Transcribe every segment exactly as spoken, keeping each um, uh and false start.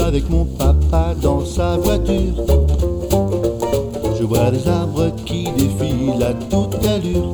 avec mon papa dans sa voiture. Je vois des arbres qui défilent à toute allure.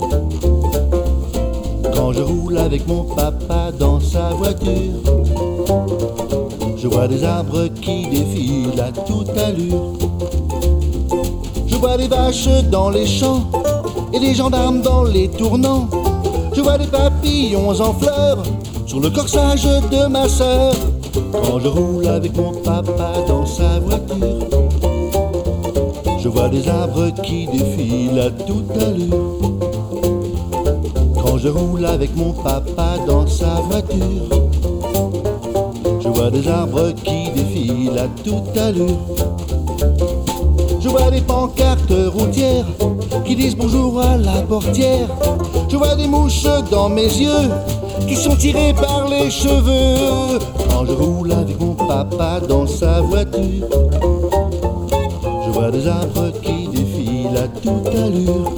Quand je roule avec mon papa dans sa voiture, je vois des arbres qui défilent à toute allure. Je vois des vaches dans les champs et des gendarmes dans les tournants. Je vois des papillons en fleurs sur le corsage de ma sœur. Quand je roule avec mon papa dans sa voiture, je vois des arbres qui défilent à toute allure. Quand je roule avec mon papa dans sa voiture, je vois des arbres qui défilent à toute allure. Je vois des pancartes routières qui disent bonjour à la portière. Je vois des mouches dans mes yeux qui sont tirées par les cheveux. Quand je roule avec mon papa dans sa voiture, je vois des arbres qui défilent à toute allure.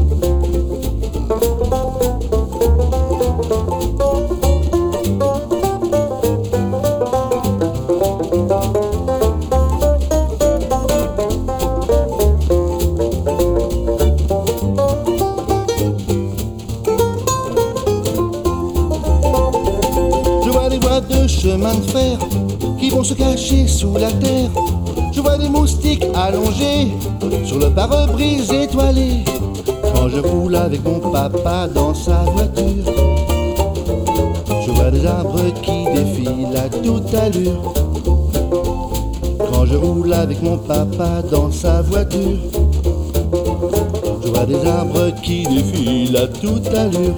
De chemin de fer qui vont se cacher sous la terre. Je vois des moustiques allongés sur le pare-brise étoilé. Quand je roule avec mon papa dans sa voiture, je vois des arbres qui défilent à toute allure. Quand je roule avec mon papa dans sa voiture, je vois des arbres qui défilent à toute allure.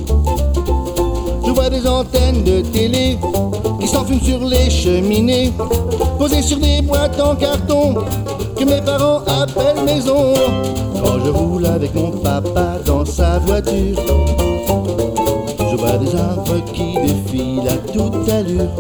Je vois des antennes de télé qui s'enfument sur les cheminées, posées sur des boîtes en carton que mes parents appellent maison. Quand je roule avec mon papa dans sa voiture, je vois des arbres qui défilent à toute allure.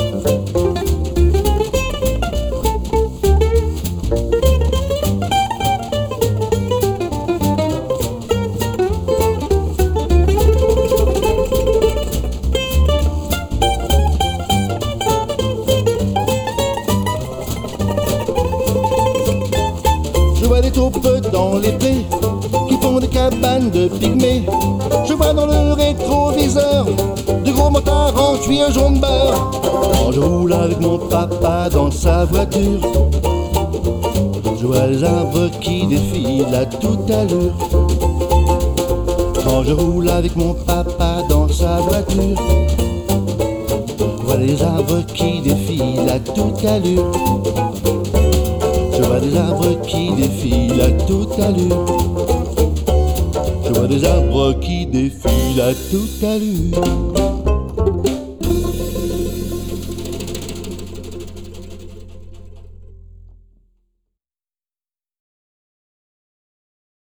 Je vois des taupes dans les prés qui font des cabanes de pygmées. Je vois dans le rétroviseur de gros motards en cuir jaune beurre. Quand je roule avec mon papa dans sa voiture, je vois les arbres qui défilent à toute allure. Quand je roule avec mon papa dans sa voiture, je vois les arbres qui défilent à toute allure. Je vois des arbres qui défilent à toute allure. Je vois des arbres qui défilent à toute allure.